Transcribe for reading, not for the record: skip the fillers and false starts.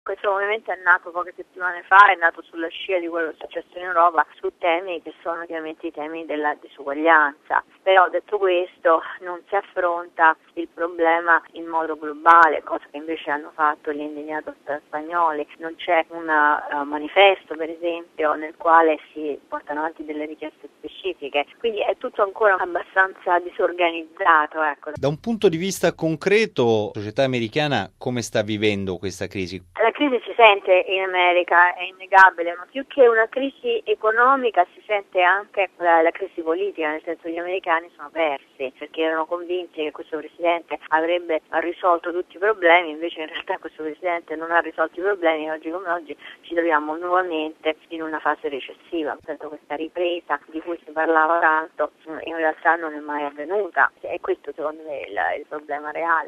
Questo movimento è nato poche settimane fa, è nato sulla scia di quello che è successo in Europa su temi che sono chiaramente i temi della disuguaglianza. Però detto questo non si affronta il problema in modo globale, cosa che invece hanno fatto gli indignati spagnoli. Non c'è un manifesto, per esempio, nel quale si portano avanti delle richieste specifiche, quindi è tutto ancora abbastanza disorganizzato. Ecco. Da un punto di vista concreto, la società americana come sta vivendo questa crisi? La crisi si sente in America, è innegabile, ma più che una crisi economica si sente anche la crisi politica, nel senso che gli americani sono persi, perché erano convinti che questo presidente avrebbe risolto tutti i problemi, invece in realtà questo presidente non ha risolto i problemi e oggi come oggi ci troviamo nuovamente in una fase recessiva, nel senso questa ripresa di cui si parlava tanto in realtà non è mai avvenuta e questo secondo me è il problema reale.